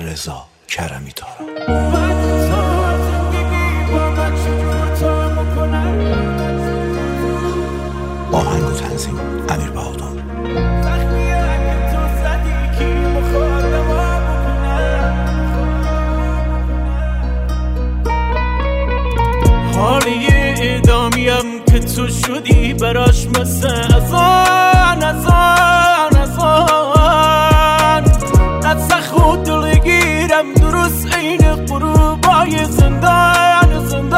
رضا کرمی تارا. آهنگ و تنظیم امیر بهادر. حالی ادامیم که تو شدی براش مثل ازان نتسه خود دلگیرم درست این قروبای زندان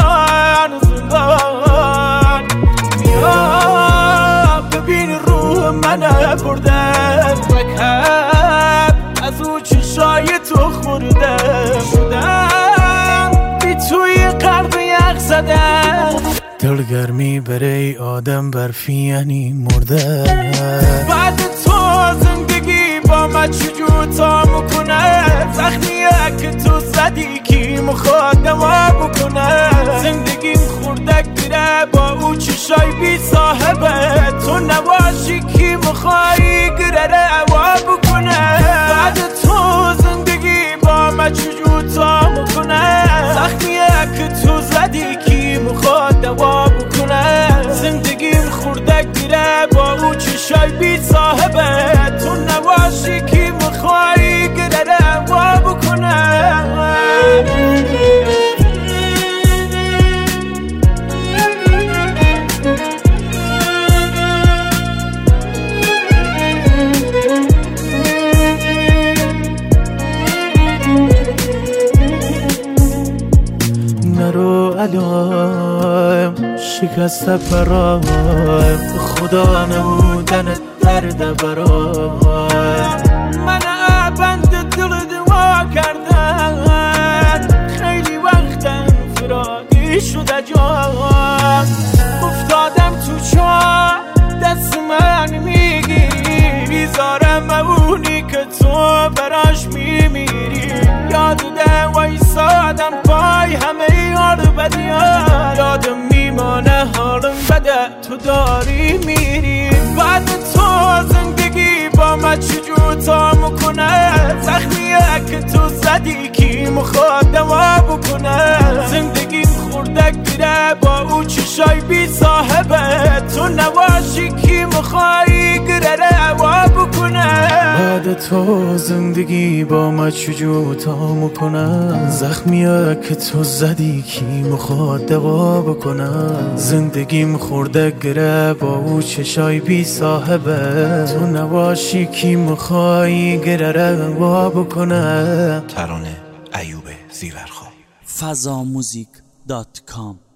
بیا ببین روح منه برده فکر از او چشای تو خورده شدم بی توی قلب یخ زدم دلگرمی برای آدم برفی یعنی مرده بعد تو زندگی با من چجور تا میکنه زخمیه که تو زدی کی مخواد دوا بکنه زندگیم خوردک گیره با او چشای بی صاحبه تو نباشی کی مخوایی گره روا بکنه بعد تو زندگی با من چجور تا میکنه زخمیه که تو زدی کی مخواد دوا بکنه زندگیم خوردک گیره با او چشای بی صاحبه تو نباشی کی مخوایی گره روا بکنه نرو علام شکست پرایم خدا نمودن درد برایم من بند دل دوا کردن خیلی وقتم فرادی شده جام افتادم تو چاه دست من میگیری بیزارم اونی که تو براش میمیری یاد ده وایسادم پای همه یار بدیان یادم میمانه حالم بده تو داری میری بعد تو زندگی با من چجور تا میکنه زخمیه که تو زدی کی مخواد دوا بکنه زندگیم خوردک گیره با او چشای بی صاحبه تو نباشی کی مخوایی گره روا بکنه بعد تو زندگی با من چجور تا میکنه زخمیه که تو زدی کی مخواد دوا بکنه زندگیم خوردک گیره با او چشای بی صاحبه تو نباشی کی مخوایی گره روا بکنه. ترانه ایوب زیورخان. fazamuzik.com